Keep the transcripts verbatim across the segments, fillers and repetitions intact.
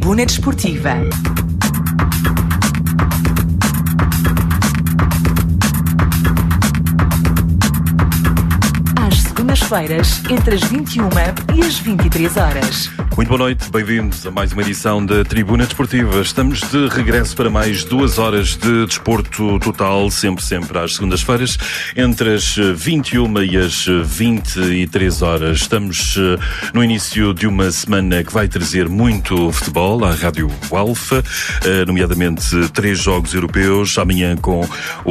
Tribuna Desportiva. Às segundas-feiras, entre as vinte e uma e as vinte e três horas. Muito boa noite, bem-vindos a mais uma edição da Tribuna Desportiva. Estamos de regresso para mais duas horas de desporto total, sempre, sempre às segundas-feiras, entre as vinte e uma e as vinte e três horas. Estamos uh, no início de uma semana que vai trazer muito futebol à Rádio Alfa, uh, nomeadamente três jogos europeus, amanhã com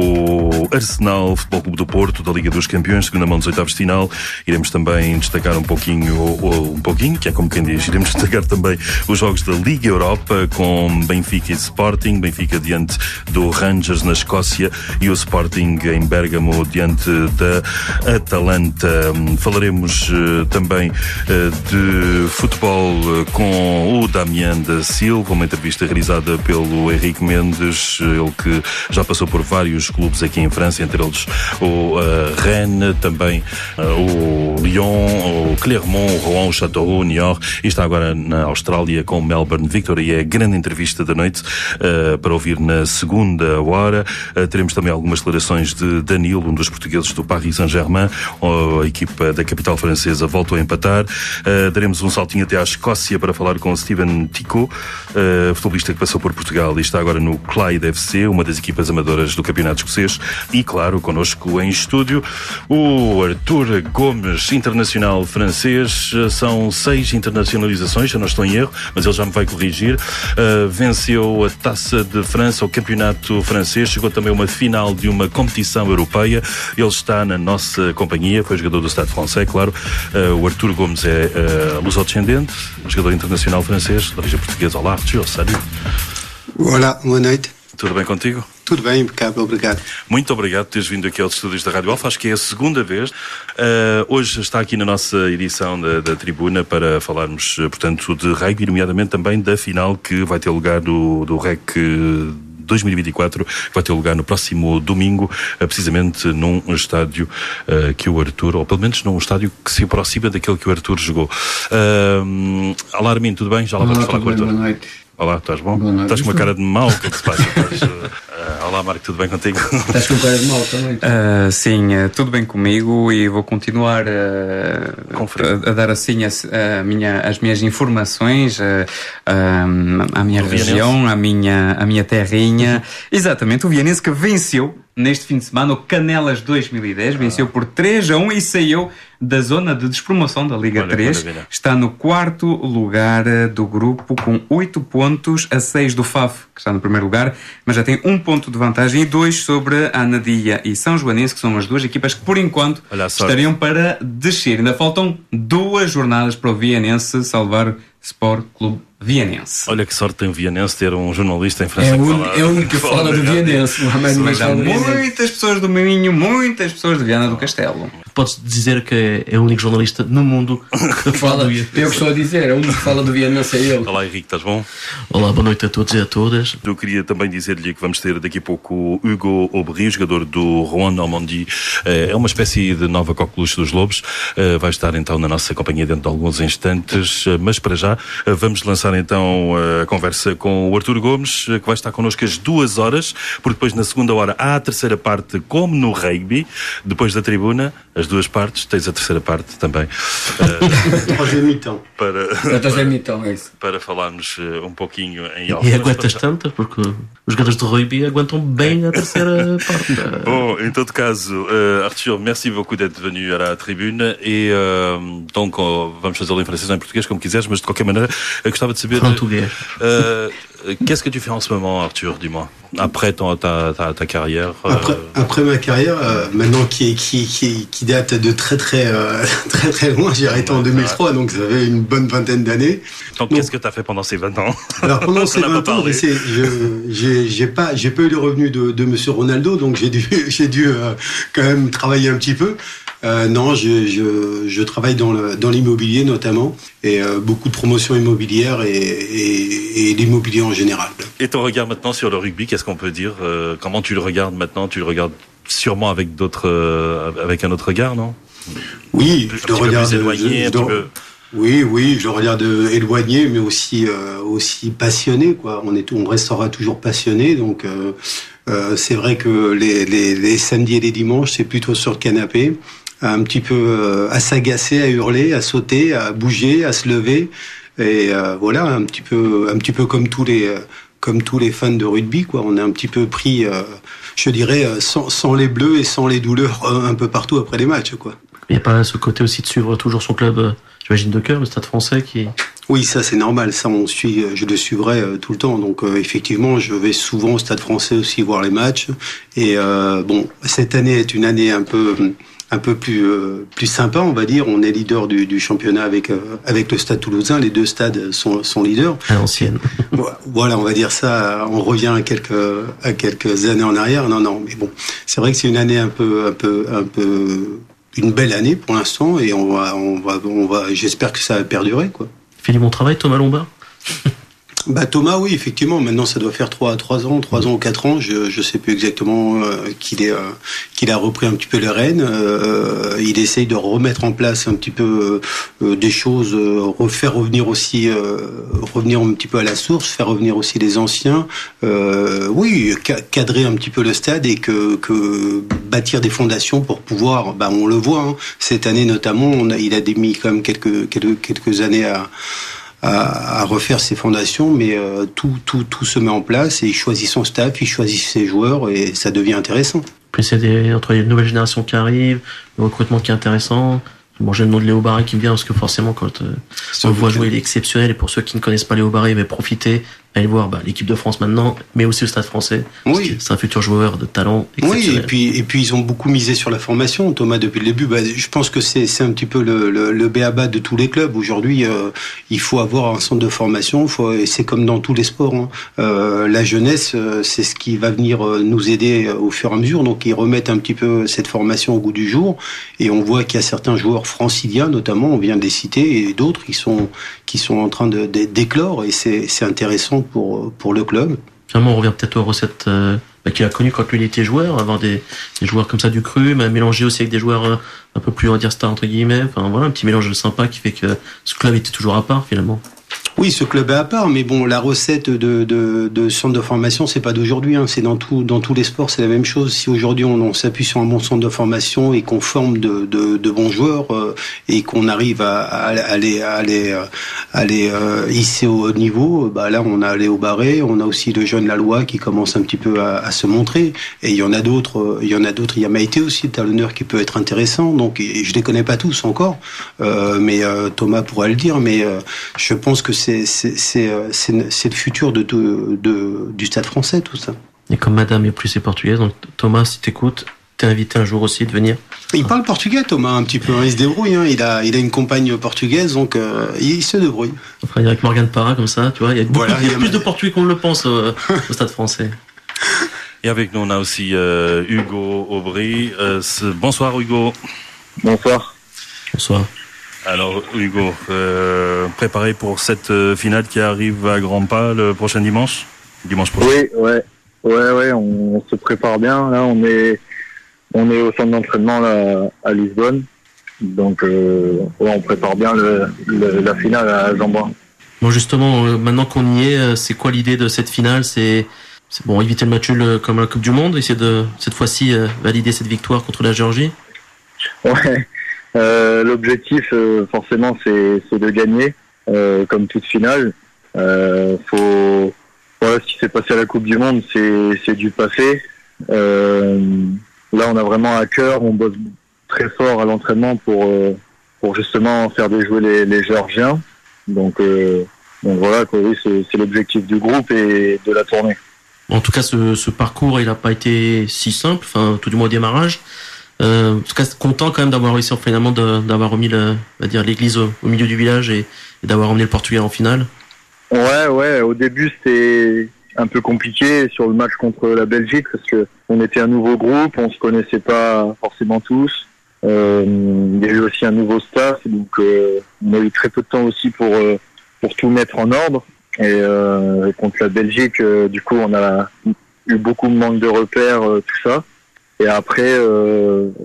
o Arsenal Futebol Clube do Porto, da Liga dos Campeões, segunda mão dos oitavos de final. Iremos também destacar um pouquinho, ou, um pouquinho, que é como quem diz, iremos destacar também os jogos da Liga Europa com Benfica e Sporting, Benfica diante do Rangers na Escócia e o Sporting em Bérgamo diante da Atalanta. Falaremos uh, também uh, de futebol uh, com o Damien da Silva, uma entrevista realizada pelo Henrique Mendes, ele que já passou por vários clubes aqui em França, entre eles o uh, Rennes, também uh, o Lyon, o Clermont, o Rouen, o Châteauroux, o Niort, e está agora na Austrália com o Melbourne Victory. E é a grande entrevista da noite uh, para ouvir na segunda hora. Uh, teremos também algumas declarações de Danilo, um dos portugueses do Paris Saint-Germain. A equipa da capital francesa voltou a empatar. Uh, daremos um saltinho até à Escócia para falar com Steven Tico, uh, futebolista que passou por Portugal e está agora no Clyde F C, uma das equipas amadoras do campeonato escocês. E claro, connosco em estúdio, o Arthur Gomes, internacional francês. São seis internacionalizações, eu não estou em erro, mas ele já me vai corrigir. Uh, venceu a Taça de França, o campeonato francês, chegou também a uma final de uma competição europeia. Ele está na nossa companhia, foi jogador do Stade Français, claro. Uh, o Arthur Gomes é uh, luso-descendente, jogador internacional francês, da origem portuguesa. Olá, Arthur, salut. Olá, boa noite. Tudo bem contigo? Tudo bem, impecável, obrigado. Muito obrigado por teres vindo aqui aos estúdios da Rádio Alfa, acho que é a segunda vez. Uh, hoje está aqui na nossa edição da, da Tribuna para falarmos, portanto, de rugby, nomeadamente também da final que vai ter lugar do, do R E C dois mil e vinte e quatro, que vai ter lugar no próximo domingo, precisamente num estádio uh, que o Arthur, ou pelo menos num estádio que se aproxima daquele que o Arthur jogou. Uh, Olá, Armin, tudo bem? Já lá vamos falar com o Arthur. Boa noite. Olá, estás bom? Boa noite. Estás com uma cara de mau, o que é que se passa? Estás, uh, olá, Marco, tudo bem contigo? Estás com cara de mau também? Uh, sim, uh, tudo bem comigo e vou continuar uh, a, a dar assim a, a minha, as minhas informações uh, um, à minha o região, à minha, à minha terrinha. Uhum. Exatamente, o Vianense que venceu neste fim de semana o Canelas dois mil e dez, venceu por três a um e saiu da zona de despromoção da Liga Olha, três. maravilha. Está no quarto lugar do grupo com oito pontos, a seis do F A F, que está no primeiro lugar, mas já tem um ponto de vantagem e dois sobre a Anadia e São Joanense, que são as duas equipas que por enquanto estariam para descer. Ainda faltam duas jornadas para o Vianense salvar Sport Clube Vianense. Olha que sorte tem o Vianense ter um jornalista em França É que o fala... é único que fala do Vianense. Mas há muitas pessoas do Minho, muitas pessoas de Viana do Castelo. Podes dizer que é o único jornalista no mundo que fala do Vianense. Eu que estou a dizer, é o único que fala do Vianense, é ele. Olá, Henrique, estás bom? Olá, boa noite a todos e a todas. Eu queria também dizer-lhe que vamos ter daqui a pouco o Hugo Aubry, jogador do Rouen Normandie. É uma espécie de nova coqueluche dos Lobos. Vai estar então na nossa companhia dentro de alguns instantes, mas para já vamos lançar então a conversa com o Arthur Gomes, que vai estar connosco às duas horas, porque depois na segunda hora há a terceira parte, como no rugby, depois da tribuna, as duas partes, tens a terceira parte também. Fazer mitão. Para, fazer mitão, é isso. Para falarmos um pouquinho em E, e aguentas tantas, porque os jogadores de rugby aguentam bem a terceira parte. Bon, em todo caso, uh, Arthur, merci beaucoup d'être venu à la tribune et uh, donc uh, vamos fazê-lo em francês ou em português, como quiseres, mas de qualquer maneira eu gostava de saber... Português. Uh, Qu'est-ce que tu fais en ce moment, Arthur, dis-moi, après ton, ta, ta, ta carrière euh... après, après ma carrière, euh, maintenant qui, qui, qui, qui date de très très euh, très très loin, j'ai arrêté en deux mille trois, donc ça fait une bonne vingtaine d'années. Donc, donc qu'est-ce que tu as fait pendant ces vingt ans? Alors pendant ces vingt ans, je, j'ai, j'ai pas, j'ai pas eu les revenus de, de Monsieur Ronaldo, donc j'ai dû, j'ai dû euh, quand même travailler un petit peu. Euh, non, je, je, je travaille dans, le, dans l'immobilier notamment, et euh, beaucoup de promotions immobilières et, et, et l'immobilier en général. Et ton regard maintenant sur le rugby, qu'est-ce qu'on peut dire? euh, Comment tu le regardes maintenant? Tu le regardes sûrement avec d'autres, euh, avec un autre regard, non? Oui, je le regarde. Plus éloigné, je, un je, petit peu... Oui, oui, je le regarde éloigné, mais aussi euh, aussi passionné, quoi. On est, on restera toujours passionné, donc euh, euh, c'est vrai que les, les les samedis et les dimanches, c'est plutôt sur le canapé, un petit peu euh, à s'agacer, à hurler, à sauter, à bouger, à se lever, et euh, voilà, un petit peu un petit peu comme tous les euh, comme tous les fans de rugby, quoi. On est un petit peu pris, euh, je dirais, sans, sans les bleus et sans les douleurs euh, un peu partout après les matchs, quoi. Il n'y a pas ce côté aussi de suivre toujours son club, euh, j'imagine, de cœur, le Stade Français qui... Oui, ça c'est normal, ça on suit, je le suivrai euh, tout le temps. Donc euh, effectivement, je vais souvent au Stade Français aussi voir les matchs. Et euh, bon, cette année est une année un peu un peu plus euh, plus sympa, on va dire. On est leader du, du championnat avec euh, avec le Stade Toulousain. Les deux stades sont sont leaders. À l'ancienne. Voilà, on va dire ça. On revient à quelques à quelques années en arrière. Non, non, mais bon, c'est vrai que c'est une année un peu un peu un peu une belle année pour l'instant, et on va on va on va. J'espère que ça va perdurer, quoi. Fait du bon travail, Thomas Lombard. Bah Thomas, oui, effectivement. Maintenant, ça doit faire trois, trois ans, trois ans ou quatre ans. Je, je sais plus exactement euh, qu'il est, euh, qu'il a repris un petit peu les rênes. Euh, il essaye de remettre en place un petit peu euh, des choses, euh, refaire revenir aussi, euh, revenir un petit peu à la source, faire revenir aussi les anciens. Euh, oui, ca- cadrer un petit peu le stade et que, que bâtir des fondations pour pouvoir. Bah, on le voit hein, cette année notamment. On a, il a mis quand même quelques, quelques, quelques années à À, à refaire ses fondations, mais euh, tout, tout, tout se met en place et il choisit son staff, il choisit ses joueurs et ça devient intéressant. Puis c'est des, entre les nouvelles générations qui arrivent, le recrutement qui est intéressant. Bon, j'ai le nom de Léo Barré qui me vient parce que forcément, quand euh, on le voit jouer, il est exceptionnel. Et pour ceux qui ne connaissent pas Léo Barré, mais profitez, allez voir bah, l'équipe de France maintenant, mais aussi le Stade Français. Oui. C'est un futur joueur de talent exceptionnel. Oui, et puis, et puis ils ont beaucoup misé sur la formation. Thomas, depuis le début, bah, je pense que c'est, c'est un petit peu le, le, le b a-ba de tous les clubs. Aujourd'hui, euh, il faut avoir un centre de formation. Faut, et c'est comme dans tous les sports. Hein. Euh, la jeunesse, euh, c'est ce qui va venir nous aider au fur et à mesure. Donc, ils remettent un petit peu cette formation au goût du jour. Et on voit qu'il y a certains joueurs franciliens, notamment, on vient de les citer, et d'autres qui sont, qui sont en train de, de, d'éclore. Et c'est, c'est intéressant pour, pour le club. Finalement, on revient peut-être aux recettes euh, bah, qu'il a connues quand lui il était joueur, avoir des, des joueurs comme ça du cru, mais mélanger aussi avec des joueurs euh, un peu plus, on va dire, stars entre guillemets. Enfin voilà, un petit mélange sympa qui fait que ce club était toujours à part finalement. Oui, ce club est à part, mais bon, la recette de, de, de centre de formation, c'est pas d'aujourd'hui, hein, c'est dans tout, dans tous les sports, c'est la même chose. Si aujourd'hui on, on s'appuie sur un bon centre de formation et qu'on forme de, de, de bons joueurs euh, et qu'on arrive à, à, à les, à les, à les euh, hisser au haut niveau, bah là on a Léo Barré, on a aussi le jeune Laloy qui commence un petit peu à, à se montrer, et il y en a d'autres, il y en a d'autres. Il y a Maïté aussi, le talonneur qui peut être intéressant. Donc et je les connais pas tous encore, euh, mais euh, Thomas pourra le dire, mais euh, je pense que c'est c'est c'est c'est, c'est le futur de, de, de du Stade Français, tout ça. Et comme Madame est plus est portugaise, donc Thomas, si t'écoutes, t'es invité un jour aussi de venir. Il parle portugais, Thomas, un petit peu. Hein, il se débrouille. Hein, il a il a une compagne portugaise, donc euh, il se débrouille. On fera avec Morgane Parra comme ça, tu vois. Il y a, beaucoup, voilà, il y a, il y a plus ma... de Portugais qu'on ne le pense euh, au Stade Français. Et avec nous, on a aussi euh, Hugo Aubry. Euh, bonsoir, Hugo. Bonsoir. Bonsoir. Alors, Hugo, euh, préparé pour cette euh, finale qui arrive à grands pas le prochain dimanche, dimanche prochain. Oui, ouais, ouais, ouais, on, on se prépare bien. Là, on est, on est au centre d'entraînement là, à Lisbonne, donc euh, ouais, on prépare bien le, le, la finale à Jean-Bouin. Bon, justement, euh, maintenant qu'on y est, c'est quoi l'idée de cette finale ? C'est, c'est bon, éviter le match nul comme la Coupe du Monde, essayer de cette fois-ci euh, valider cette victoire contre la Géorgie. Ouais. Euh, l'objectif, euh, forcément, c'est, c'est de gagner, euh, comme toute finale. Euh, faut, voilà, ce qui s'est passé à la Coupe du Monde, c'est, c'est du passé. Euh, là, on a vraiment à cœur, on bosse très fort à l'entraînement pour, euh, pour justement faire déjouer les, les Géorgiens. Donc, euh, donc voilà, quoi, oui, c'est, c'est l'objectif du groupe et de la tournée. En tout cas, ce, ce parcours, il n'a pas été si simple, enfin, tout du moins au démarrage. Euh, en tout cas, content quand même d'avoir réussi finalement de, d'avoir remis le, on va dire, l'église au, au milieu du village et, et d'avoir emmené le Portugal en finale. Ouais, ouais. Au début, c'était un peu compliqué sur le match contre la Belgique parce que on était un nouveau groupe, on se connaissait pas forcément tous. Euh, il y a eu aussi un nouveau staff, donc euh, on a eu très peu de temps aussi pour euh, pour tout mettre en ordre. Et euh, contre la Belgique, euh, du coup, on a eu beaucoup de manque de repères, euh, tout ça. Et après, euh,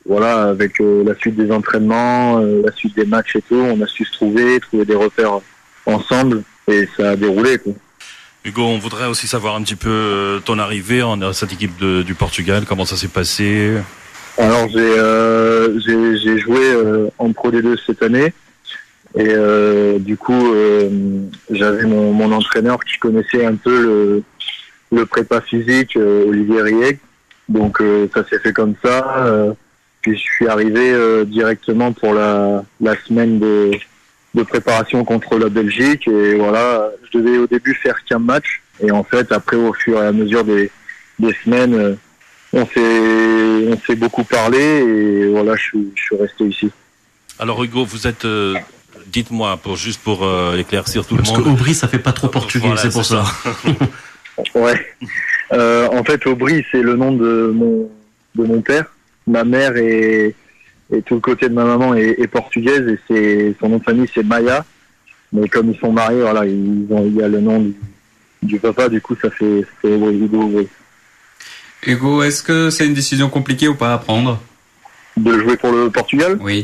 voilà, avec euh, la suite des entraînements, euh, la suite des matchs et tout, on a su se trouver, trouver des repères ensemble et ça a déroulé, quoi. Hugo, on voudrait aussi savoir un petit peu ton arrivée en cette équipe de, du Portugal, comment ça s'est passé? Alors j'ai euh, j'ai, j'ai joué euh, en Pro D deux cette année et euh, du coup euh, j'avais mon, mon entraîneur qui connaissait un peu le, le prépa physique, euh, Olivier Rieg, donc euh, ça s'est fait comme ça. Euh, puis je suis arrivé euh, directement pour la, la semaine de, de préparation contre la Belgique et voilà, je devais au début faire qu'un match et en fait après au fur et à mesure des, des semaines euh, on s'est on s'est beaucoup parlé et voilà, je suis, je suis resté ici. Alors Hugo, vous êtes euh, dites-moi pour juste pour euh, éclaircir tout Parce le monde. Parce que Aubry ça fait pas trop portugais, voilà, c'est pour c'est ça. ça. Ouais. Euh, en fait Aubry c'est le nom de mon de mon père. Ma mère est et tout le côté de ma maman est, est portugaise et c'est son nom de famille c'est Maya. Mais comme ils sont mariés, voilà, ils ont il y a le nom du, du papa, du coup ça fait c'est Hugo Aubry. Hugo, est-ce que c'est une décision compliquée ou pas à prendre? De jouer pour le Portugal? Oui.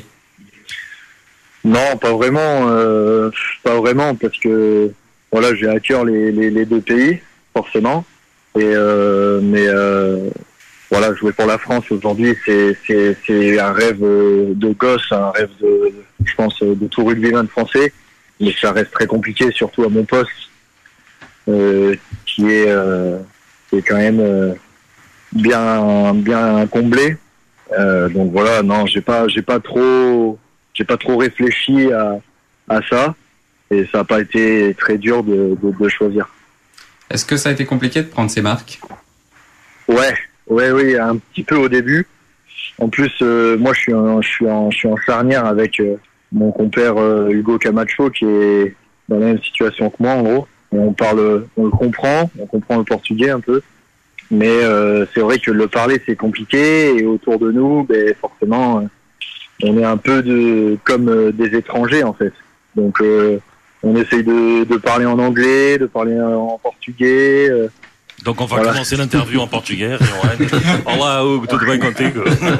Non, pas vraiment, euh, pas vraiment, parce que voilà, j'ai à cœur les, les, les deux pays, forcément. Et euh, mais euh, voilà, jouer pour la France aujourd'hui, c'est c'est c'est un rêve de gosse, un rêve de, je pense, de tout rugbyman français. Mais ça reste très compliqué, surtout à mon poste, euh, qui est euh, qui est quand même euh, bien bien comblé. Euh, donc voilà, non, j'ai pas j'ai pas trop j'ai pas trop réfléchi à à ça et ça a pas été très dur de de, de choisir. Est-ce que ça a été compliqué de prendre ces marques? Ouais, ouais, oui, un petit peu au début. En plus, euh, moi, je suis en, je suis en, je suis en charnière avec euh, mon compère euh, Hugo Camacho qui est dans la même situation que moi, en gros. Et on parle, on le comprend, on comprend le portugais un peu. Mais euh, c'est vrai que le parler c'est compliqué et autour de nous, ben forcément, euh, on est un peu de comme euh, des étrangers en fait. Donc euh, on essaye de, de parler en anglais, de parler en portugais. Euh, Donc on va voilà. commencer l'interview en portugais. Olá Hugo, tudo bem contigo?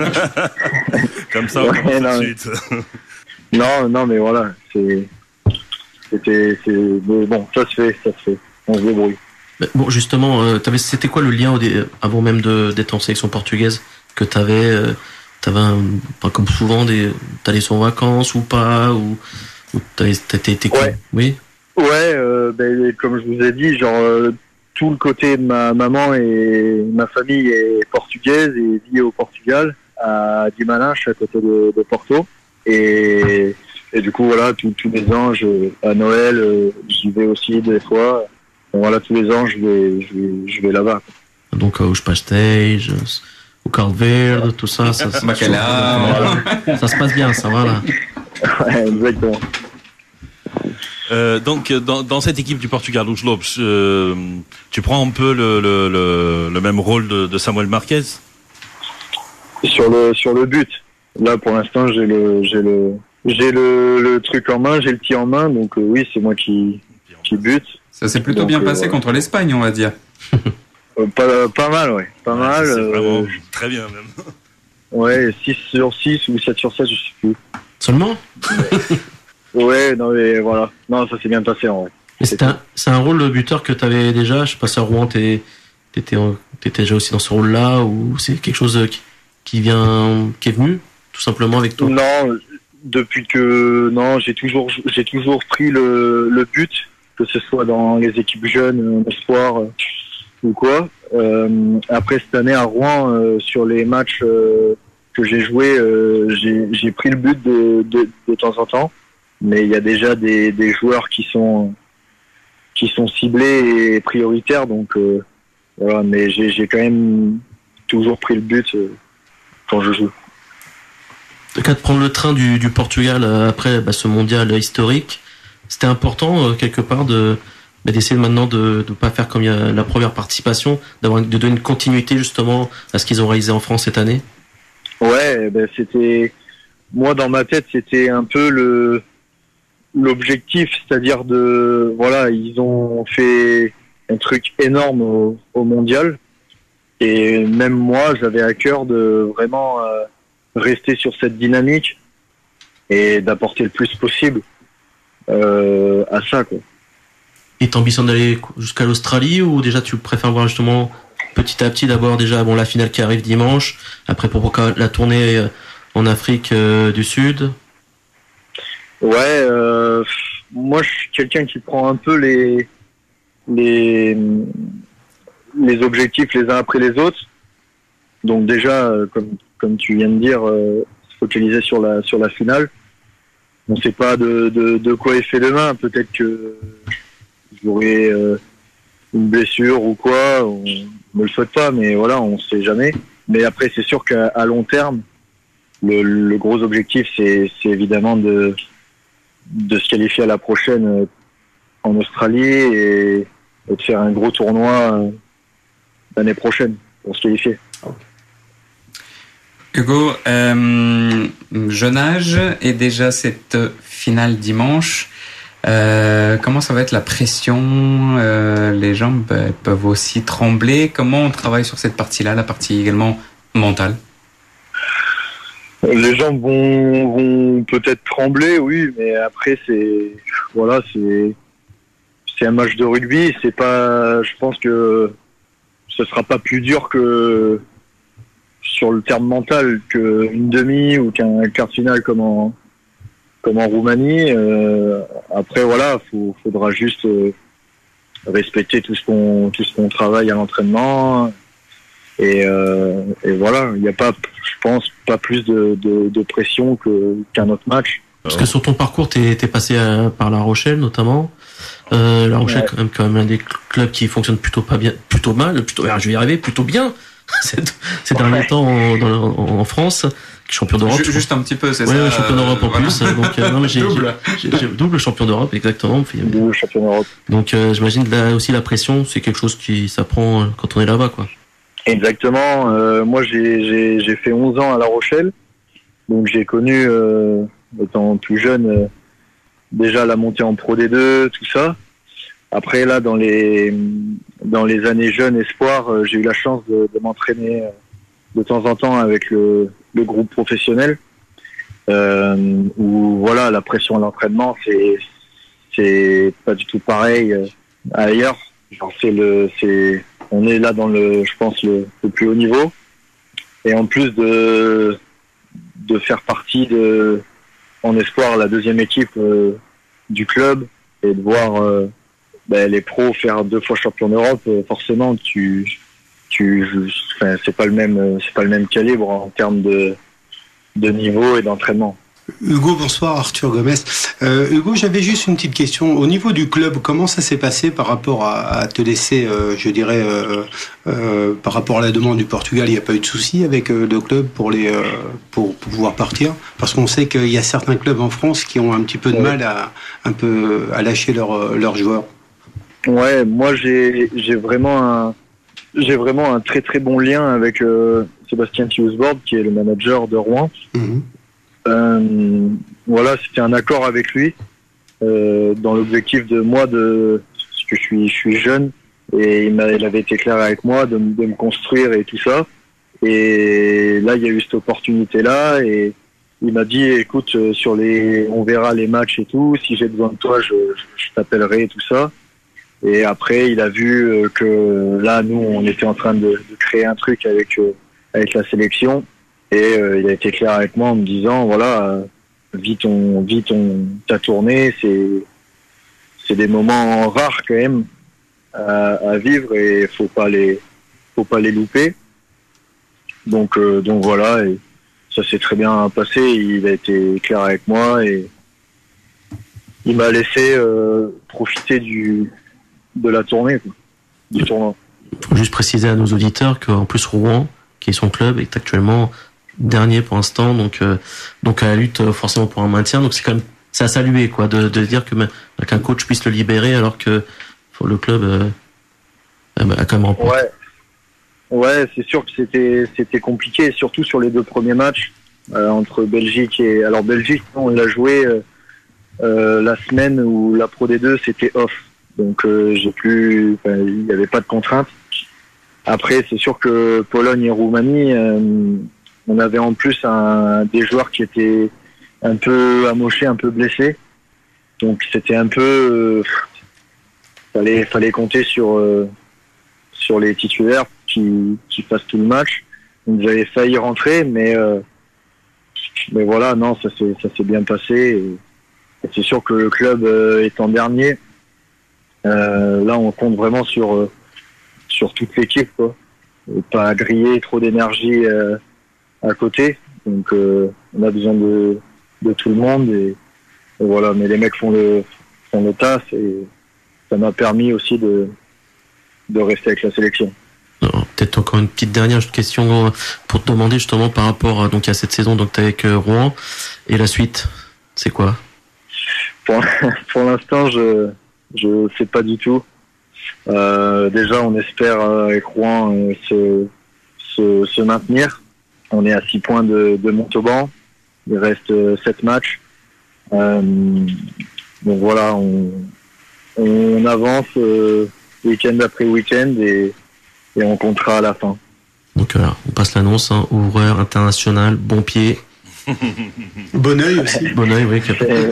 Comme ça, on ouais, commence non, tout de suite. non, non, mais voilà, c'est, c'était, c'est, mais bon, ça se fait, ça se fait, on se débrouille. Bon, justement, euh, t'avais, c'était quoi le lien au dé, avant même de, d'être en sélection portugaise que t'avais, euh, t'avais un, pas comme souvent, des, t'allais en vacances ou pas, ou, ou t'avais, t'étais, t'étais ouais. Oui. Ouais, euh, ben, comme je vous ai dit, genre, euh, tout le côté de ma maman et ma famille est portugaise et vit au Portugal, à Guimarães, à côté de, de Porto. Et, et du coup, voilà, tous les ans, je, à Noël, euh, j'y vais aussi des fois. Et voilà, tous les ans, je vais, je vais, je vais là-bas. Donc, aux pastéis, au Calverde, tout ça, ça, ça, Bacala, ça, ça se passe bien, ça, voilà. Ouais, exactement. Euh, donc, dans, dans cette équipe du Portugal, Os Lobos, euh, tu prends un peu le, le, le, le même rôle de, de Samuel Marquez? Sur le, sur le but. Là, pour l'instant, j'ai le, j'ai le, j'ai le, le truc en main, j'ai le tir en main, donc euh, oui, c'est moi qui, qui bute. Ça s'est plutôt donc, bien euh, passé voilà. contre l'Espagne, on va dire. Euh, pas, pas mal, ouais. Pas Ouais, mal. c'est vraiment euh, très bien même. ouais, six sur six ou sept sur sept, je sais plus. Seulement? Ouais, non, mais voilà. Non, ça s'est bien passé, en vrai. Mais c'est un, c'est un rôle de buteur que t'avais déjà, je sais pas si à Rouen t'es, t'étais, t'étais déjà aussi dans ce rôle-là, ou c'est quelque chose qui, qui vient, qui est venu, tout simplement avec toi? Non, depuis que, non, j'ai toujours, j'ai toujours pris le, le but, que ce soit dans les équipes jeunes, en espoir, euh, ou quoi. Euh, après cette année à Rouen, euh, sur les matchs euh, que j'ai joués, euh, j'ai, j'ai pris le but de, de, de temps en temps. Mais il y a déjà des, des joueurs qui sont qui sont ciblés et prioritaires, donc euh, voilà. Mais j'ai, j'ai quand même toujours pris le but euh, quand je joue. Le cas de prendre le train du, du Portugal euh, après bah, ce mondial historique, c'était important euh, quelque part de bah, d'essayer maintenant de ne pas faire comme il y a la première participation, d'avoir de donner une continuité justement à ce qu'ils ont réalisé en France cette année. Ouais, ben c'était moi dans ma tête, c'était un peu le l'objectif, c'est-à-dire de voilà, ils ont fait un truc énorme au, au mondial et même moi, j'avais à cœur de vraiment euh, rester sur cette dynamique et d'apporter le plus possible euh, à ça, quoi. Et t'ambitionnes d'aller jusqu'à l'Australie ou déjà tu préfères voir justement petit à petit d'abord déjà bon la finale qui arrive dimanche, après pourquoi la tournée en Afrique euh, du Sud? Ouais, euh, moi je suis quelqu'un qui prend un peu les les les objectifs les uns après les autres. Donc déjà, euh, comme comme tu viens de dire, euh, se focaliser sur la sur la finale. On sait pas de de, de quoi est fait demain. Peut-être que j'aurai euh, une blessure ou quoi. On me le souhaite pas, mais voilà, on sait jamais. Mais après, c'est sûr qu'à à long terme, le, le gros objectif, c'est c'est évidemment de de se qualifier à la prochaine en Australie et, et de faire un gros tournoi l'année prochaine pour se qualifier. Hugo, euh, jeune âge et déjà cette finale dimanche, euh, comment ça va être la pression, euh, les jambes euh, peuvent aussi trembler, comment on travaille sur cette partie-là, la partie également mentale? Les jambes vont, vont peut-être trembler, oui, mais après c'est voilà, c'est c'est un match de rugby, c'est pas, je pense que ce sera pas plus dur que sur le terme mental qu'une demi ou qu'un quart de finale comme en comme en Roumanie. Euh, après voilà, faut, faudra juste euh, respecter tout ce qu'on tout ce qu'on travaille à l'entraînement et, euh, et voilà, il n'y a pas, je pense, pas plus de, de, de pression que qu'un autre match. Parce que sur ton parcours, t'es t'es passé à, par La Rochelle notamment. Euh, La Rochelle, ouais. quand même, quand même un des clubs qui fonctionne plutôt pas bien, plutôt mal, plutôt, alors, je vais y arriver, plutôt bien. ces ces ouais. derniers temps en, dans, en, en France, champion d'Europe. Juste, juste un petit peu, c'est ouais, ça. Ouais, champion d'Europe en voilà. plus. Donc euh, non mais j'ai double. J'ai, j'ai, double champion d'Europe, exactement. Double champion d'Europe. Donc euh, j'imagine là aussi la pression, c'est quelque chose qui s'apprend quand on est là-bas, quoi. Exactement. Euh, moi, j'ai, j'ai, j'ai fait onze ans à La Rochelle, donc j'ai connu, euh, étant plus jeune, euh, déjà la montée en Pro D deux, tout ça. Après, là, dans les dans les années jeunes espoirs, euh, j'ai eu la chance de, de m'entraîner euh, de temps en temps avec le, le groupe professionnel, euh, où voilà, la pression à l'entraînement, c'est c'est pas du tout pareil euh, ailleurs. Genre, c'est le c'est on est là dans le, je pense, le, le plus haut niveau. Et en plus de de faire partie de en espoir la deuxième équipe euh, du club et de voir euh, ben, les pros faire deux fois champion d'Europe, euh, forcément tu tu enfin, c'est pas le même c'est pas le même calibre en termes de de niveau et d'entraînement. Hugo, bonsoir, Arthur Gomez. Euh, Hugo, j'avais juste une petite question. Au niveau du club, comment ça s'est passé par rapport à, à te laisser, euh, je dirais, euh, euh, par rapport à la demande du Portugal, il n'y a pas eu de souci avec euh, le club pour, les, euh, pour, pour pouvoir partir? Parce qu'on sait qu'il y a certains clubs en France qui ont un petit peu de ouais. mal à, un peu, à lâcher leurs leurs joueurs. Ouais, moi j'ai, j'ai, vraiment un, j'ai vraiment un très très bon lien avec euh, Sébastien Thiusbord, qui est le manager de Rouen. Mmh. Euh, voilà, c'était un accord avec lui euh, dans l'objectif de moi de parce que je suis je suis jeune et il, m'a, il avait été clair avec moi de, de me construire et tout ça. Et là, il y a eu cette opportunité là et il m'a dit écoute, sur les on verra les matchs et tout. Si j'ai besoin de toi, je, je, je t'appellerai et tout ça. Et après, il a vu que là, nous, on était en train de, de créer un truc avec avec la sélection. Et euh, il a été clair avec moi en me disant voilà, euh, vis ton, vis ton, ta tournée, c'est, c'est des moments rares quand même à, à vivre et faut pas les, faut pas les louper. Donc, euh, donc voilà, et ça s'est très bien passé. Il a été clair avec moi et il m'a laissé euh, profiter du, de la tournée, quoi, du tournoi. Il faut juste préciser à nos auditeurs qu'en plus Rouen, qui est son club, est actuellement dernier pour l'instant, donc euh, donc à la lutte euh, forcément pour un maintien. Donc c'est quand même c'est à saluer, quoi, de de dire que qu'un coach puisse le libérer alors que le club euh, a quand même remporté. Ouais, ouais, c'est sûr que c'était c'était compliqué, surtout sur les deux premiers matchs euh, entre Belgique et alors Belgique, on l'a joué euh, euh, la semaine où la Pro D deux c'était off, donc euh, j'ai plus, enfin, il n'y avait pas de contraintes. Après, c'est sûr que Pologne et Roumanie, euh, on avait en plus un, des joueurs qui étaient un peu amochés, un peu blessés. Donc c'était un peu... Euh, fallait, fallait compter sur, euh, sur les titulaires qui, qui fassent tout le match. Ils avaient failli rentrer, mais, euh, mais voilà, non, ça s'est, ça s'est bien passé. Et, et c'est sûr que le club euh, étant dernier, euh, là on compte vraiment sur, euh, sur toute l'équipe, quoi. Et pas griller trop d'énergie euh, à côté. Donc euh, on a besoin de, de tout le monde. Et, et voilà, mais les mecs font le, font le taf et ça m'a permis aussi de, de rester avec la sélection. Alors, peut-être encore une petite dernière question pour te demander justement par rapport à, donc, à cette saison donc, avec Rouen et la suite, c'est quoi? Pour, pour l'instant, je je sais pas du tout. Euh, déjà, on espère euh, avec Rouen euh, se, se, se maintenir. On est à six points de, de Montauban. Il reste euh, sept matchs. Euh, donc voilà, on, on avance euh, week-end après week-end et, et on comptera à la fin. Donc euh, on passe l'annonce, hein, ouvreur international, bon pied. Bon œil aussi. Bon œil, oui.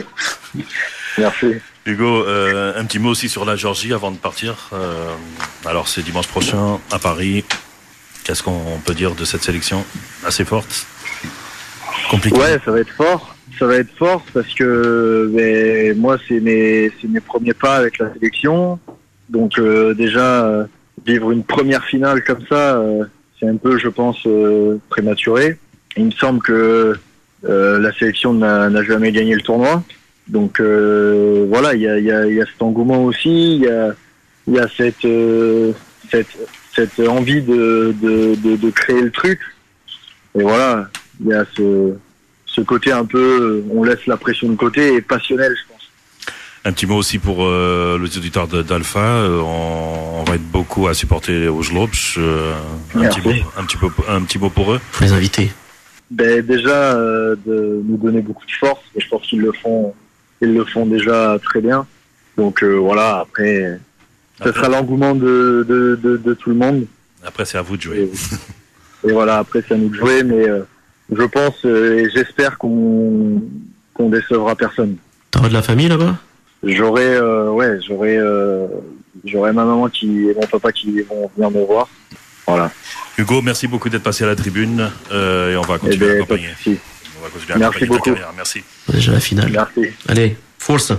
Merci. Hugo, euh, un petit mot aussi sur la Géorgie avant de partir. Euh, alors c'est dimanche prochain à Paris. Qu'est-ce qu'on peut dire de cette sélection assez forte? Compliqué. Ouais, ça va être fort. Ça va être fort parce que ben, moi c'est mes c'est mes premiers pas avec la sélection. Donc euh, déjà euh, vivre une première finale comme ça, euh, c'est un peu, je pense, euh, prématuré. Il me semble que euh, la sélection n'a, n'a jamais gagné le tournoi. Donc euh, voilà, il y a, y, a, y a cet engouement aussi, il y a, y a cette, euh, cette, cette envie de, de, de, de créer le truc. Et voilà, il y a ce, ce côté un peu, on laisse la pression de côté et passionnel, je pense. Un petit mot aussi pour euh, les auditeurs de, d'Alpha. Euh, on, on va être beaucoup à supporter aux Globes. Euh, un, petit mot, un, petit peu, un petit mot pour eux. Faut les inviter. Ben, déjà, euh, de nous donner beaucoup de force. Et je pense qu'ils le font. Ils le font déjà très bien. Donc euh, voilà, après, après, ce sera l'engouement de, de, de, de tout le monde. Après, c'est à vous de jouer. Et, et voilà, après, c'est à nous de jouer. Mais euh, je pense euh, et j'espère qu'on qu'on décevra personne. T'auras de la famille là-bas? J'aurai, euh, ouais, j'aurai, euh, j'aurai ma maman qui et mon papa qui vont venir me voir. Voilà. Hugo, merci beaucoup d'être passé à la tribune euh, et on va continuer eh ben, à accompagner. On va continuer à merci beaucoup. Merci. Déjà la finale. Merci. Allez, force.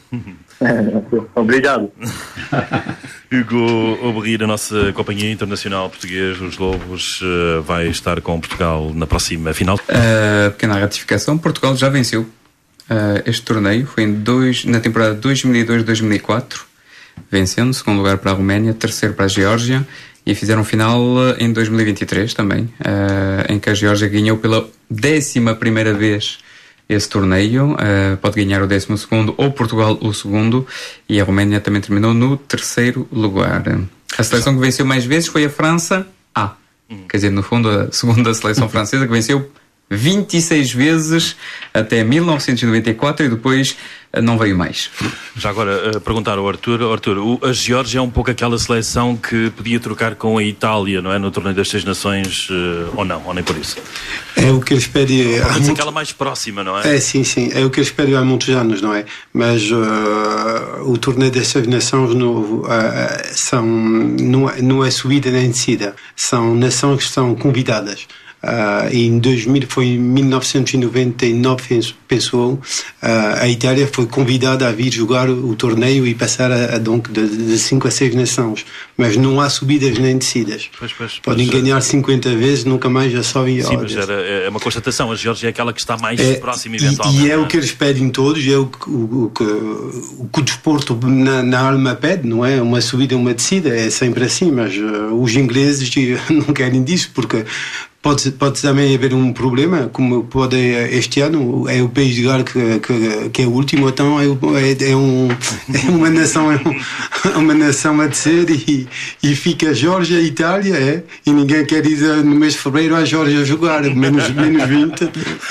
Obrigado. Hugo Aubry, da nossa companhia internacional portuguesa, os Lobos, uh, vai estar com Portugal na próxima final. Uh, pequena ratificação, Portugal já venceu uh, este torneio, foi em dois, na temporada dois mil e dois dois mil e quatro, vencendo, segundo lugar para a Roménia, terceiro para a Geórgia, e fizeram final em dois mil e vinte e três também, uh, em que a Geórgia ganhou pela décima primeira vez esse torneio, uh, pode ganhar o décimo segundo ou Portugal o segundo, e a Roménia também terminou no terceiro lugar. A seleção que venceu mais vezes foi a França A, quer dizer, no fundo a segunda seleção francesa, que venceu vinte e seis vezes até mil novecentos e noventa e quatro e depois não veio mais. Já agora, uh, perguntar ao Arthur, Arthur, o, a Geórgia é um pouco aquela seleção que podia trocar com a Itália, não é? No torneio das Seis Nações, uh, ou não, ou nem por isso? É o que eles pedem. Pelo menos aquela mais próxima, não é? É, sim, sim, é o que eles pedem há muitos anos, não é? Mas uh, o torneio das Seis Nações no, uh, são, não, não é subida nem descida, são nações que estão convidadas. Uh, em dois mil, foi em mil novecentos e noventa e nove, pensou, uh, a Itália foi convidada a vir jogar o, o torneio e passar a, a, donc, de, de cinco a seis nações, mas não há subidas nem descidas. Pois, pois, podem pois, ganhar cinquenta vezes, nunca mais já sobem. Sim, mas era, é uma constatação, a Geórgia é aquela que está mais é, próxima eventualmente. E, e é o que eles pedem todos, é o, o, o, o, o que o desporto na, na alma pede, não é? Uma subida, uma descida, é sempre assim, mas uh, os ingleses não querem disso, porque Pode, pode também haver um problema, como pode este ano, é o País de Gales que, que, que é o último, então é, é, é, um, é uma nação é um, uma nação a descer e, e fica a Geórgia, a Itália, é, e ninguém quer ir no mês de fevereiro à Geórgia jogar, menos, menos vinte.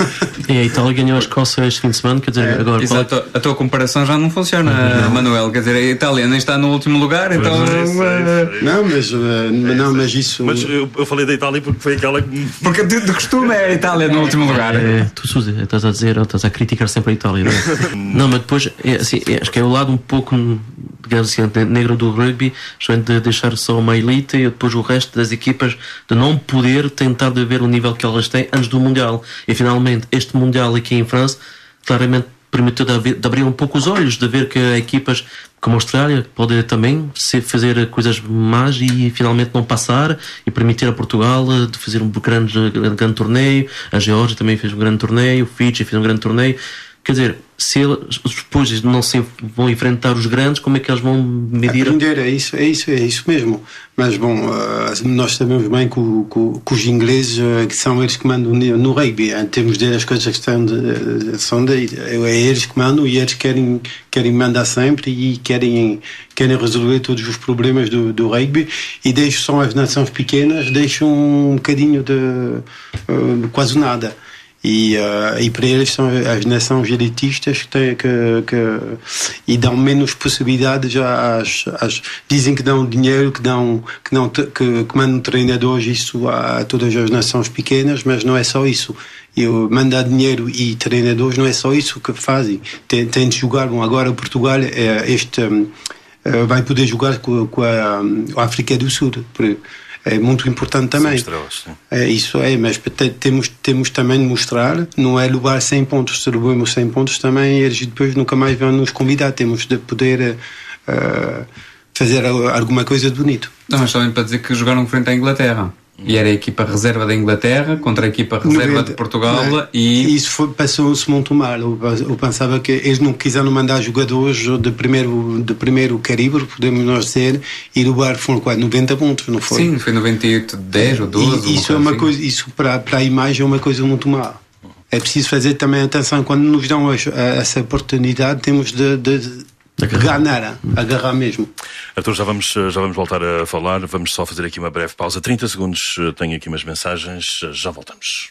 E a Itália ganhou a Escócia este fim de semana, quer dizer, é, agora... Exato, qual... a tua comparação já não funciona, não. Manuel, quer dizer, a Itália nem está no último lugar, então... É isso, é isso. Não, mas, uh, é não, mas isso... Mas eu, eu falei da Itália porque foi aquela que... Porque de, de costume é a Itália no último lugar. É, tu, Suzy, estás a dizer, estás a criticar sempre a Itália, não é? Não, mas depois, é, assim, é, acho que é o lado um pouco, digamos assim, negro do rugby, de deixar só uma elite e depois o resto das equipas de não poder tentar de ver o nível que elas têm antes do Mundial. E finalmente, este Mundial aqui em França, claramente permitiu de abrir, de abrir um pouco os olhos, de ver que equipas como a Austrália podem também fazer coisas más e finalmente não passar, e permitir a Portugal de fazer um grande, grande torneio. A Geórgia também fez um grande torneio, o Fiji fez um grande torneio. Quer dizer, se eles depois não se vão enfrentar os grandes, como é que eles vão medir? Aprender, é isso, é isso, é isso mesmo. Mas bom, nós sabemos bem que, o, que, que os ingleses, que são eles que mandam no rugby, em termos deles as coisas que estão de, são de, é eles que mandam, e eles querem, querem mandar sempre e querem, querem resolver todos os problemas do, do rugby, e deixam só as nações pequenas, deixam um bocadinho de uh, quase nada. E, uh, e para eles são as nações elitistas que, têm, que, que e dão menos possibilidades às, às, dizem que dão dinheiro, que dão que, não, que, que mandam treinadores isso a todas as nações pequenas, mas não é só isso. Eu mandar dinheiro e treinadores não é só isso que fazem. Tem, tem de jogar. Bom, agora Portugal é, este um, vai poder jogar com, com a, a África do Sul. Por, é muito importante também. Estrelas, é, isso é, mas temos, temos também de mostrar, não é levar cem pontos, se levarmos cem pontos também, eles depois nunca mais vão nos convidar, temos de poder uh, fazer alguma coisa de bonito. Não, mas também para dizer que jogaram frente à Inglaterra. E era a equipa reserva da Inglaterra contra a equipa reserva noventa de Portugal, é, e... Isso foi, passou-se muito mal. Eu, eu pensava que eles não quiseram mandar jogadores de primeiro, de primeiro calibre, podemos nós dizer, e levar foram quase noventa pontos, não foi? Sim, foi noventa e oito, dez ou doze. E, isso é uma assim. coisa, isso para, para a imagem é uma coisa muito má. É preciso fazer também atenção, quando nos dão essa oportunidade, temos de, de ganhar, agarrar mesmo. Arthur, já vamos, já vamos voltar a falar, vamos só fazer aqui uma breve pausa, trinta segundos, tenho aqui umas mensagens, já voltamos.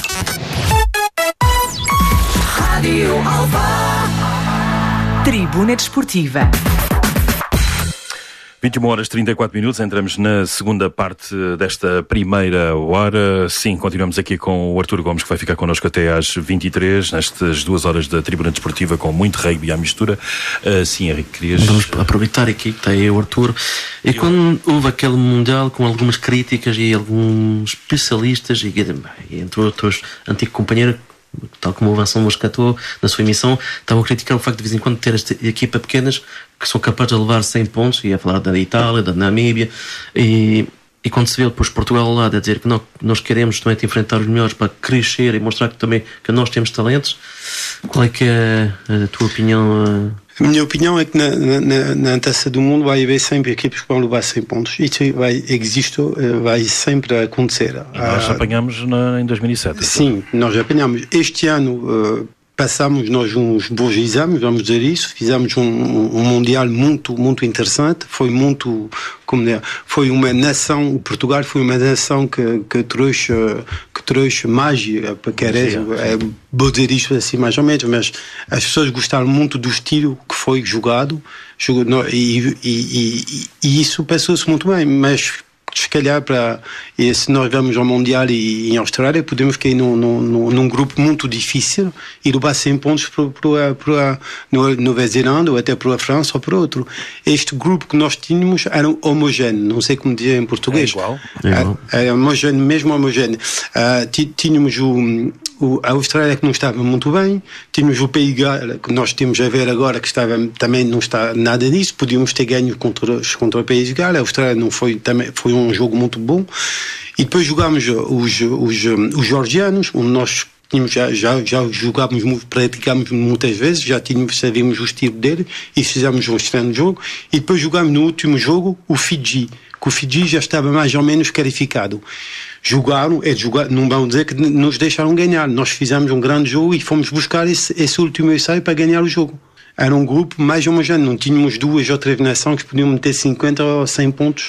Rádio Alva. Tribuna Desportiva. vinte e uma horas e trinta e quatro minutos, entramos na segunda parte desta primeira hora. Sim, continuamos aqui com o Artur Gomes, que vai ficar connosco até às vinte e três, nestas duas horas da Tribuna Desportiva, com muito rugby à mistura. Uh, sim, Henrique, querias... Vamos aproveitar aqui que está aí o Artur. E Eu... quando houve aquele Mundial com algumas críticas e alguns especialistas, e entre outros, antigo companheiro, tal como o Vincent Moscato, na sua emissão, estavam a criticar o facto de, de vez em quando, ter esta equipa pequenas que são capazes de levar cem pontos, e a falar da Itália, da Namíbia, e, e quando se vê depois Portugal ao lado a dizer que não, nós queremos também enfrentar os melhores para crescer e mostrar que também que nós temos talentos, qual é que é a tua opinião? A minha opinião é que na, na, na Taça do Mundo vai haver sempre equipes que vão levar cem pontos. Isso vai, existe, vai sempre acontecer. Nós ah, apanhamos na, em dois mil e sete. Sim, então. nós apanhamos. Este ano uh, passamos nós uns bons exames, vamos dizer isso. Fizemos um, um Mundial muito, muito interessante. Foi muito, como dizer, foi uma nação, o Portugal foi uma nação que, que trouxe, que trouxe magia, porque era, é, vou dizer isto assim mais ou menos, mas as pessoas gostaram muito do estilo que foi jogado, jogado e, e, e, e isso passou-se muito bem, mas se calhar para, e se nós vamos ao Mundial e em Austrália, podemos cair num, num, num grupo muito difícil e levar cem pontos para, para a Nova Zelândia ou até para a França ou para outro. Este grupo que nós tínhamos era homogéneo, não sei como dizer em português. É igual? É, igual. é, é homogéneo, mesmo homogéneo. Uh, tínhamos o, o, a Austrália que não estava muito bem, tínhamos o Pays de Galles que nós temos a ver agora que estava, também não está nada disso, podíamos ter ganho contra, contra o Pays de Galles, a Austrália não foi, também, foi um jogo muito bom, e depois jogámos os, os, os georgianos, onde nós tínhamos, já, já, já jogávamos, praticámos muitas vezes, já tínhamos, sabíamos o estilo dele e fizemos um excelente jogo, e depois jogámos no último jogo o Fiji, que o Fiji já estava mais ou menos qualificado. Jogaram, é jogar, não vão dizer que nos deixaram ganhar, nós fizemos um grande jogo e fomos buscar esse, esse último ensaio para ganhar o jogo. Era um grupo mais homogéneo, não tínhamos duas ou três nações que podiam meter cinquenta ou cem pontos.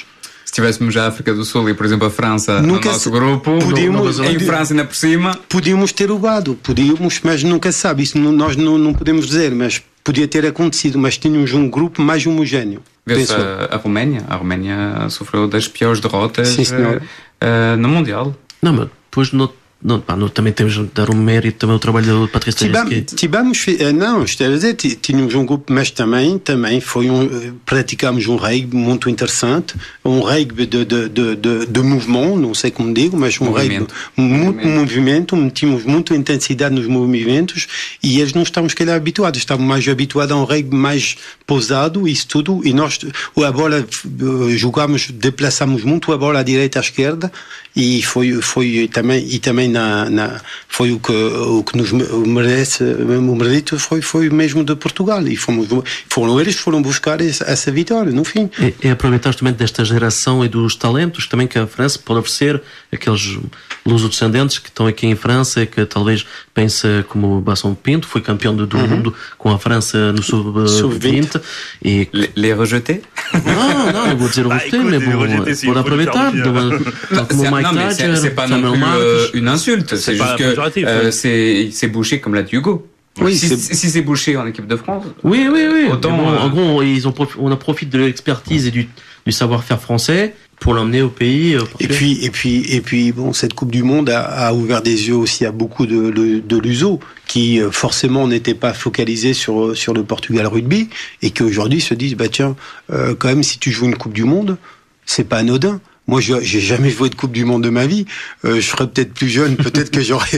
se tivéssemos a África do Sul e, por exemplo, a França nunca no nosso se... grupo, podíamos, em França ainda por cima... Podíamos ter levado, podíamos, mas nunca se sabe. Isso não, nós não, não podemos dizer, mas podia ter acontecido. Mas tínhamos um grupo mais homogéneo. Vê-se a, a Roménia. A Roménia sofreu das piores derrotas Sim, senhor. Uh, no Mundial. Não, mas depois no, no, pá, no, também temos de dar um mérito também ao trabalho do Patrícia Tedeschi. Tivemos, não, estou a dizer, tínhamos um grupo, mas também, também foi um, praticámos um rugby muito interessante, um rugby de, de, de, de, de movimento, não sei como digo, mas um movimento. rugby muito movimento, tínhamos muita intensidade nos movimentos e eles não estavam, se calhar, habituados, estavam mais habituados a um rugby mais pousado, isso tudo, e nós, a bola, jogámos, desplaçámos muito a bola à direita à esquerda, e foi, foi também, e também na, na, foi o que, o que nos merece, o mérito foi, foi mesmo de Portugal, e fomos, foram eles que foram buscar essa, essa vitória, no fim. É, é aproveitar também desta geração e dos talentos também que a França pode oferecer, aqueles luso-descendentes que estão aqui em França, que talvez pense como o Basson Pinto, foi campeão do, do uhum. mundo com a França no sub vinte. E... Les rejetés? Não, não, não vou dizer o rejeté, mas vou aproveitar, como o Mike non, mais c'est, c'est pas non plus euh, une insulte, c'est, c'est juste que euh, c'est, c'est bouché comme l'a dit Hugo. Oui, si, c'est... si c'est bouché en équipe de France. Oui, oui, oui. Autant, bon, euh... En gros, ils ont profi- on a profité de l'expertise et du, du savoir-faire français pour l'emmener au pays. Et puis, et puis, et puis, bon, cette Coupe du Monde a, a ouvert des yeux aussi à beaucoup de, de, de l'Uso qui forcément n'étaient pas focalisés sur sur le Portugal rugby et qui aujourd'hui se disent bah tiens, euh, quand même si tu joues une Coupe du Monde, c'est pas anodin. Moi, je j'ai jamais joué de Coupe du Monde de ma vie. Euh, je serais peut-être plus jeune, peut-être que j'aurais,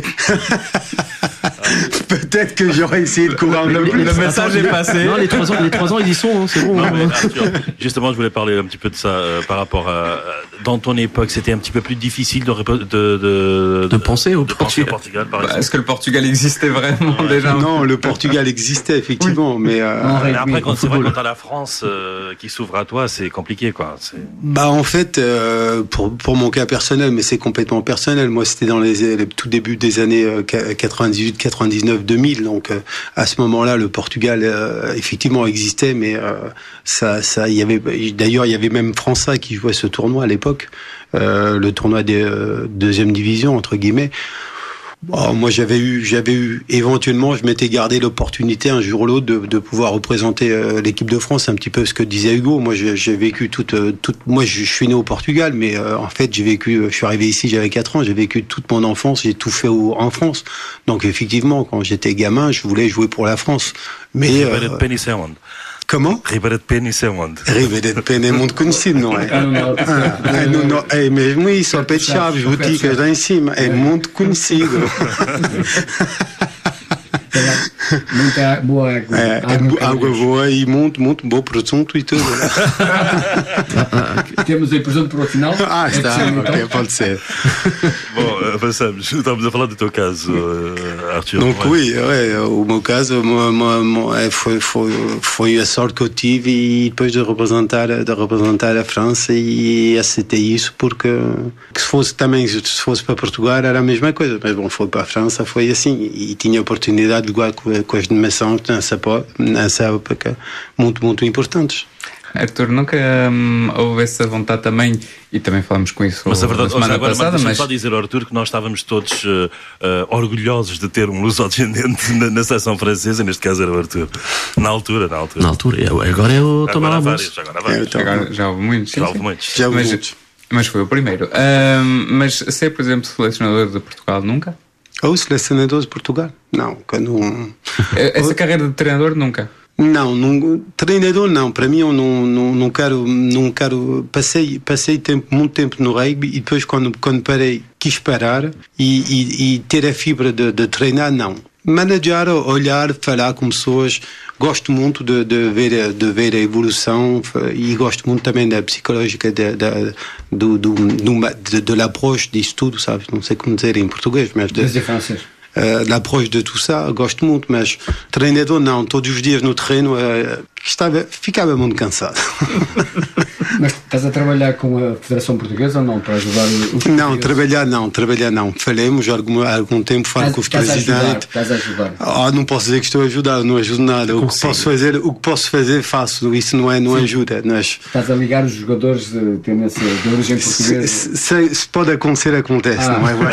peut-être que j'aurais essayé de courir un peu plus. Le message est passé. Non, les trois ans, les trois ans, ils y sont, hein, c'est bon. Non, hein. mais Arthur, justement, je voulais parler un petit peu de ça euh, par rapport à dans ton époque, c'était un petit peu plus difficile de de de, de, de penser au de Portugal. Penser au Portugal par bah, est-ce que le Portugal existait vraiment ouais. déjà? Non, le Portugal existait effectivement, oui. mais, euh, non, mais après, quand c'est vrai, quand t'as la France euh, qui s'ouvre à toi, c'est compliqué, quoi. C'est... Bah en fait. Euh, Pour, pour mon cas personnel, mais c'est complètement personnel. Moi, c'était dans les, les tout début des années quatre-vingt-dix-huit, quatre-vingt-dix-neuf, deux mille. Donc, euh, à ce moment-là, le Portugal euh, effectivement existait, mais euh, ça, ça, il y avait. D'ailleurs, il y avait même França qui jouait ce tournoi à l'époque, euh, le tournoi des euh, deuxième division entre guillemets. Bon, moi, j'avais eu, j'avais eu, éventuellement, je m'étais gardé l'opportunité un jour ou l'autre de, de pouvoir représenter euh, l'équipe de France, un petit peu ce que disait Hugo. Moi, j'ai, j'ai vécu toute, toute, moi, je, je suis né au Portugal, mais euh, en fait, j'ai vécu, je suis arrivé ici, j'avais quatre ans, j'ai vécu toute mon enfance, j'ai tout fait au, en France. Donc, effectivement, quand j'étais gamin, je voulais jouer pour la France. Mais euh, Comment? Ribeira de Pena, isso é onde? Ribeira de Pena é muito conhecido, não é? Ah, no, no, é mesmo isso, ao pé de Chaves, boticas lá em cima, é muito conhecido. Muita boa água. É, água, é água boa e muito, muito bom presunto e tudo. Temos aí presunto para o final. Ah, está, é okay, então. Pode ser. Bom, avançamos. Estamos a falar do teu caso, Arthur. Donc, oui, ouais, o meu caso mo, mo, mo, foi, foi, foi a sorte que eu tive e depois de representar, de representar a França e aceitei isso porque que se fosse também, se fosse para Portugal era a mesma coisa, mas bom, foi para a França, foi assim e tinha a oportunidade de jogar com, com as dimensões nessa, nessa época muito, muito importantes. Arthur, nunca hum, houve essa vontade também, e também falamos com isso mas a verdade, na semana agora, passada, mas... mas... só dizer ao Arthur que nós estávamos todos uh, uh, orgulhosos de ter um luso-descendente na, na seleção francesa, neste caso era o Arthur. Na altura, na altura. Na altura, agora é o Tomar vários, agora, vários. É, agora já houve muitos. Já houve muitos. Já houve mas, muitos. Mas foi o primeiro. Um, mas ser, por exemplo, selecionador de Portugal, nunca? Ou selecionador de Portugal? Não, quando... Essa carreira de treinador, nunca? Não, não, treinador não, para mim eu não, não, não quero, não quero, passei, passei tempo, muito tempo no rugby e depois quando, quando parei quis parar e, e, e ter a fibra de, de treinar, não. Manager, olhar, falar com pessoas, gosto muito de, de, ver, de ver a evolução e gosto muito também da psicológica, de, de, do, do, do, de, de l'approche disso tudo, sabes? Não sei como dizer em português, mas... De, de francês. uh, da approche de tout ça, gosto muito, mas treinador não, todos os dias no treino uh, estava, ficava muito cansado. Mas estás a trabalhar com a Federação Portuguesa ou não, para ajudar os Não, trabalhar não, trabalhar não. Falemos há algum, algum tempo, falo com os presidentes. Estás a ajudar. Ah, não posso dizer que estou a ajudar, não ajudo nada. O que posso fazer, o que posso fazer, faço. Isso não é, não ajuda. Mas... Estás a ligar os jogadores de, de origem portuguesa? Se, se, se pode acontecer, acontece, ah. não é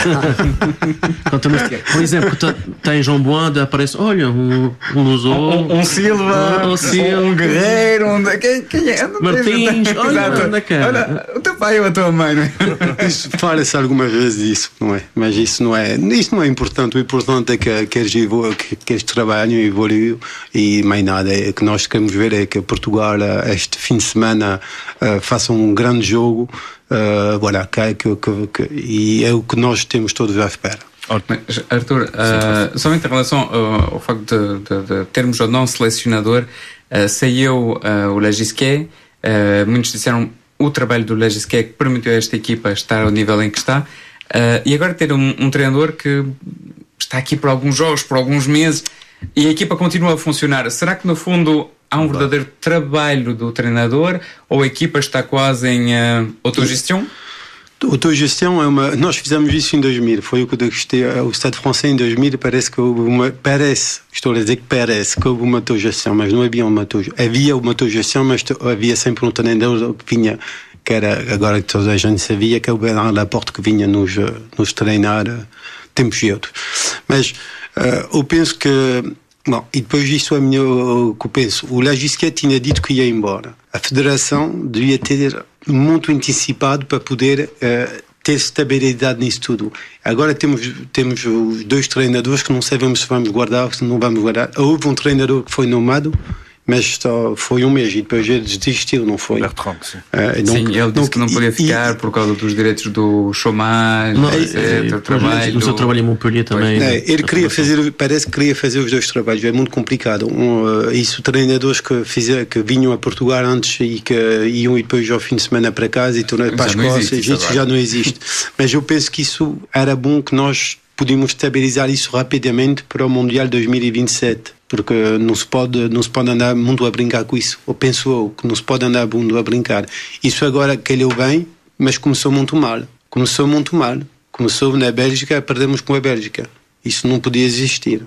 verdade? Por exemplo, tem João Boada, aparece, olha, um, um Lusou, um, um Silva, um, um, Silva, um Guerreiro, um... Quem, quem é? Martins, olha, anda cá. Olha, o teu pai ou a tua mãe, não é? Fala-se algumas vezes disso, não é? Mas isso não é, isso não é importante. O importante é que, que, eles, que, que eles trabalham e evoluem, e mais nada. É que nós queremos ver é que Portugal, este fim de semana, uh, faça um grande jogo, uh, voilà, que, que, que, que, e é o que nós temos todos à espera. Mas, Arthur, uh, somente em relação uh, ao facto de, de, de termos ou não selecionador, uh, saiu uh, o Legisquet, uh, muitos disseram o trabalho do Legisquet que permitiu a esta equipa estar ao nível em que está, uh, e agora ter um, um treinador que está aqui por alguns jogos, por alguns meses, e a equipa continua a funcionar. Será que no fundo há um verdadeiro trabalho do treinador, ou a equipa está quase em uh, autogestão? Autogestão é uma... Nós fizemos isso em dois mil, foi o que eu gostei. O Estado francês em dois mil parece que houve uma... Parece, estou a dizer que parece que houve uma autogestão, mas não havia uma autogestão. Havia uma autogestão, mas havia sempre um treinador que vinha, que era, agora que toda a gente sabia, que é o Bernard Laporte, que vinha nos, nos treinar tempos e outros. Mas uh, eu penso que... Bom, e depois disso é minha, o que eu penso. O Legisquet tinha dito que ia embora. A Federação devia ter muito antecipado para poder uh, ter estabilidade nisso tudo. Agora temos, temos os dois treinadores que não sabemos se vamos guardar ou se não vamos guardar. Houve um treinador que foi nomado, mas só foi um mês e depois ele desistiu, não foi? Bertrand, sim. Uh, donc, sim, ele disse donc, que não podia ficar e, por causa dos direitos do chômage, etcétera. O trabalho. O seu trabalho em Montpellier também. Não, ele queria fazer, parece que queria fazer os dois trabalhos, é muito complicado. Um, uh, isso, treinadores que, fizer, que vinham a Portugal antes e que iam e depois ao fim de semana para casa e tornam para as costas, isso, isso já não existe. Mas eu penso que isso era bom que nós podíamos estabilizar isso rapidamente para o Mundial dois mil e vinte e sete. Porque não se pode, não se pode andar muito a brincar com isso. Ou penso eu que não se pode andar muito a brincar. Isso agora calhou bem, mas começou muito mal. Começou muito mal. Começou na Bélgica, perdemos com a Bélgica. Isso não podia existir.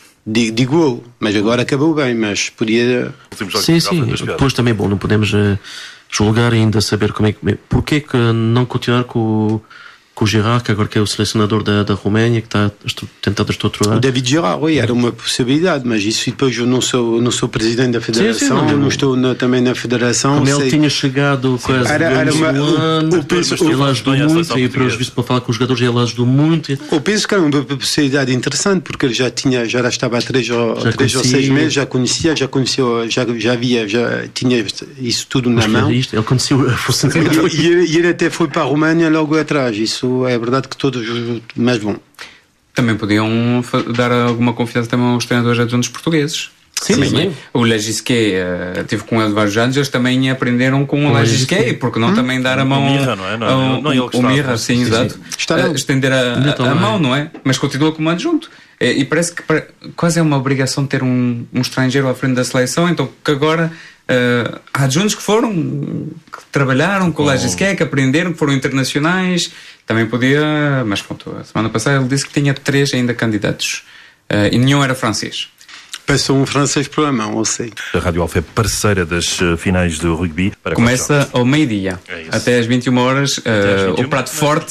Digo eu, mas agora acabou bem, mas podia... Sim, sim. Depois também, bom, não podemos uh, julgar e ainda saber como é que... Porquê que não continuar com o... com o Gerard, que agora que é o selecionador da, da Roménia, que está a tentar estruturar. O David Gerard, oui, era uma possibilidade, mas isso depois eu não sou, não sou presidente da Federação, sim, sim, não, não, não estou na, também na Federação. Como sei... ele tinha chegado com as era, era uma, ano, eu penso, ele ajudou muito, e pelos vistos para falar com os jogadores ele ajudou muito. Eu penso que era uma possibilidade interessante, porque ele já tinha, já estava há três, ou, três ou seis meses, já conhecia, já conhecia, já, já havia, já tinha isso tudo na mão. Isto, ele conheceu a funcionalidade. E, e, e ele até foi para a Roménia logo atrás, isso é verdade que todos, mas bom. Também podiam dar alguma confiança também aos treinadores adjuntos portugueses. Sim, também, sim. O Legisquet uh, teve com ele vários anos, eles também aprenderam com o Legisquet, porque não hum? também dar a mão o Mirra, não é? Não, ao, não, não, o Mirra, sim, sim, exato. Sim. Uh, estender a, a, a mão, não é? Mas continua como adjunto. E, e parece que para, quase é uma obrigação ter um, um estrangeiro à frente da seleção, então que agora uh, há adjuntos que foram, que trabalharam com oh. o Legisquet, que aprenderam, que foram internacionais. Também podia, mas pronto, a semana passada ele disse que tinha três ainda candidatos uh, e nenhum era francês. Passou um francês pela mão, eu sei. A Rádio Alfa é parceira das uh, finais de rugby. Para começa ao meio-dia, é até às vinte e uma horas, uh, às vinte e uma, o prato forte,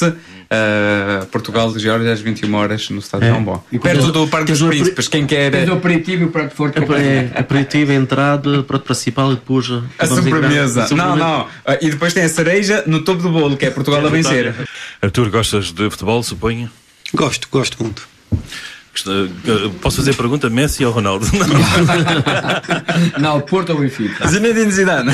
uh, Portugal de Geórgia às vinte e uma horas no Estádio João Bó. Perto do Parque dos Príncipes, quem quer... Tens o aperitivo e o prato forte. É, aperitivo, entrada, prato principal e depois... A sobremesa. Não, não. Uh, e depois tem a cereja no topo do bolo, que é Portugal a vencer. Arthur, gostas de futebol, suponho? Gosto, gosto muito. Posso fazer a pergunta, Messi ou Ronaldo? Não, não, Porto ou Benfica? Zinedine Zidane.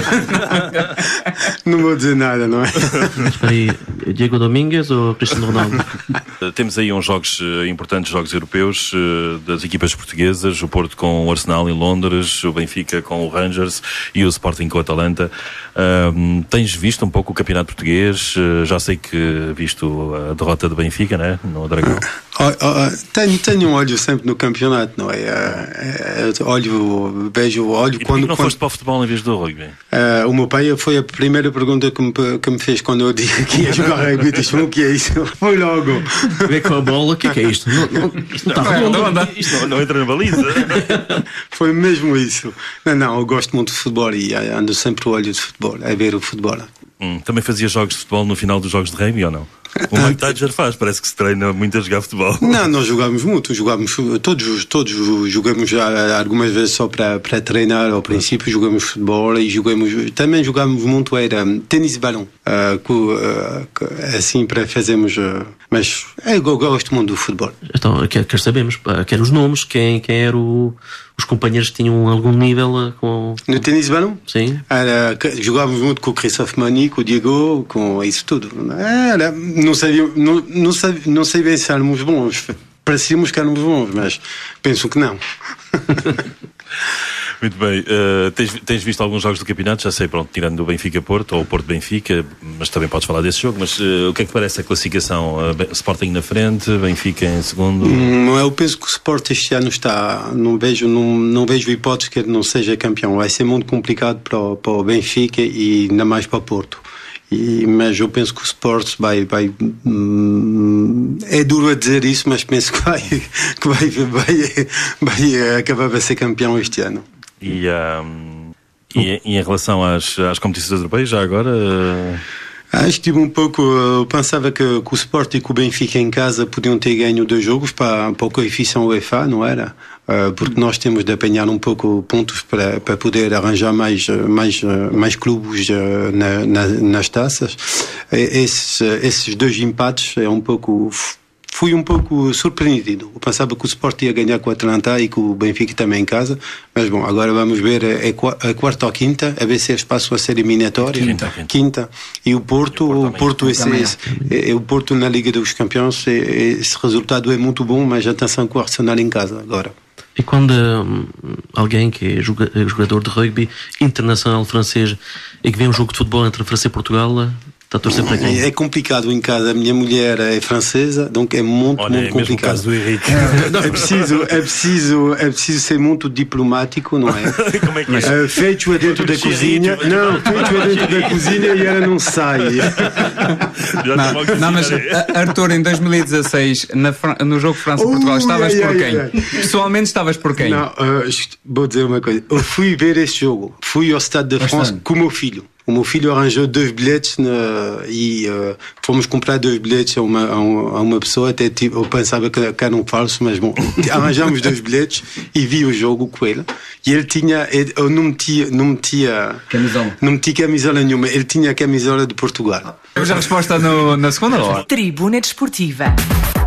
Não vou dizer nada, não é? Espera aí, Diego Domingues ou Cristiano Ronaldo? Temos aí uns jogos importantes, jogos europeus das equipas portuguesas, o Porto com o Arsenal em Londres, o Benfica com o Rangers e o Sporting com o Atalanta. Um, tens visto um pouco o campeonato português? Já sei que visto a derrota do Benfica, né? No Dragão. Tenho, tenho um olho sempre no campeonato, não é? é, é olho, vejo, olho e quando. não quando, foste para o futebol em vez do rugby? Uh, o meu pai foi a primeira pergunta que me, que me fez quando eu disse que ia jogar rugby. Disse: o que é isso? Foi logo. Vê com a bola, o que é que é isto? Não, não, isto não está redonda. Isto não, não entra na baliza. Foi mesmo isso. Não, não, eu gosto muito de futebol e ando sempre o olho de futebol, a ver o futebol. Hum, também fazia jogos de futebol no final dos jogos de rugby ou não? O Mike Tyson faz, parece que se treina muito a jogar futebol. Não, nós jogamos muito, jogamos, todos, todos jogamos já algumas vezes só para, para treinar. Ao princípio jogamos futebol e jogamos, também jogamos muito, era ténis de balão, uh, que, uh, assim para fazermos, uh, mas eu gosto muito do futebol. Então, quer, quer sabemos, quer os nomes, quem, quem eram o, os companheiros que tinham algum nível com... No ténis de balão? Sim. Era, jogávamos muito com o Christophe Mani, com o Diego, com isso tudo. Era, não sabia, não, não sabia, não sei bem se éramos bons, parecíamos que éramos bons, mas penso que não. Muito bem, uh, tens, tens visto alguns jogos do campeonato? Já sei, pronto, tirando o Benfica-Porto ou o Porto-Benfica, mas também podes falar desse jogo, mas uh, o que é que parece a classificação? Uh, Sporting na frente, Benfica em segundo? Hum, eu penso que o Sporting este ano está, não vejo, não, não vejo hipótese que ele não seja campeão. Vai ser muito complicado para o, para o Benfica e ainda mais para o Porto. E, mas eu penso que o Sport vai, vai hum, é duro a dizer isso, mas penso que vai, que vai, vai, vai acabar a ser campeão este ano. E, um, e, e em relação às, às competições europeias, já agora... Uh... Ah, estive um pouco, eu pensava que, que o Sport e que o Benfica em casa podiam ter ganho dois jogos para, para a coeficiente UEFA, não era? Uh, porque nós temos de apanhar um pouco pontos para, para poder arranjar mais, mais, mais clubes uh, na, na, nas taças. Esses, esses dois empates é um pouco... Fui um pouco surpreendido. Eu pensava que o Sport ia ganhar com o Atlanta e que o Benfica também em casa. Mas bom, agora vamos ver a, a quarta ou quinta, a ver se eles passam a ser eliminatória. Quinta, quinta. quinta. E o Porto, e o Porto, o Porto, esse, esse, é, o Porto na Liga dos Campeões, esse resultado é muito bom, mas atenção com o Arsenal em casa agora. E quando hum, alguém que é jogador de rugby internacional francês e que vê um jogo de futebol entre a França e Portugal... É complicado em casa. A minha mulher é francesa, então é muito, Olha, muito é complicado. Do Henrique. É preciso, é preciso, é preciso ser muito diplomático, não é? Como é que é? Uh, feito dentro da cozinha, não, feito dentro da cozinha e ela não sai. Não, não, mas Arthur, em dois mil e dezasseis, na, no jogo França-Portugal, estavas por quem? Pessoalmente estavas por quem? Não, uh, vou dizer uma coisa. Eu fui ver esse jogo. Fui ao Stade de France com o meu filho. O meu filho arranjou dois bilhetes na, e uh, fomos comprar dois bilhetes a uma, a uma, a uma pessoa. Até tipo, eu pensava que, que eram falsos, mas bom, arranjamos dois bilhetes e vi o jogo com ele. E ele tinha, eu não metia, não metia, camisola. não metia camisola nenhuma, ele tinha a camisola de Portugal. Temos a resposta no, na segunda hora. Tribuna Desportiva.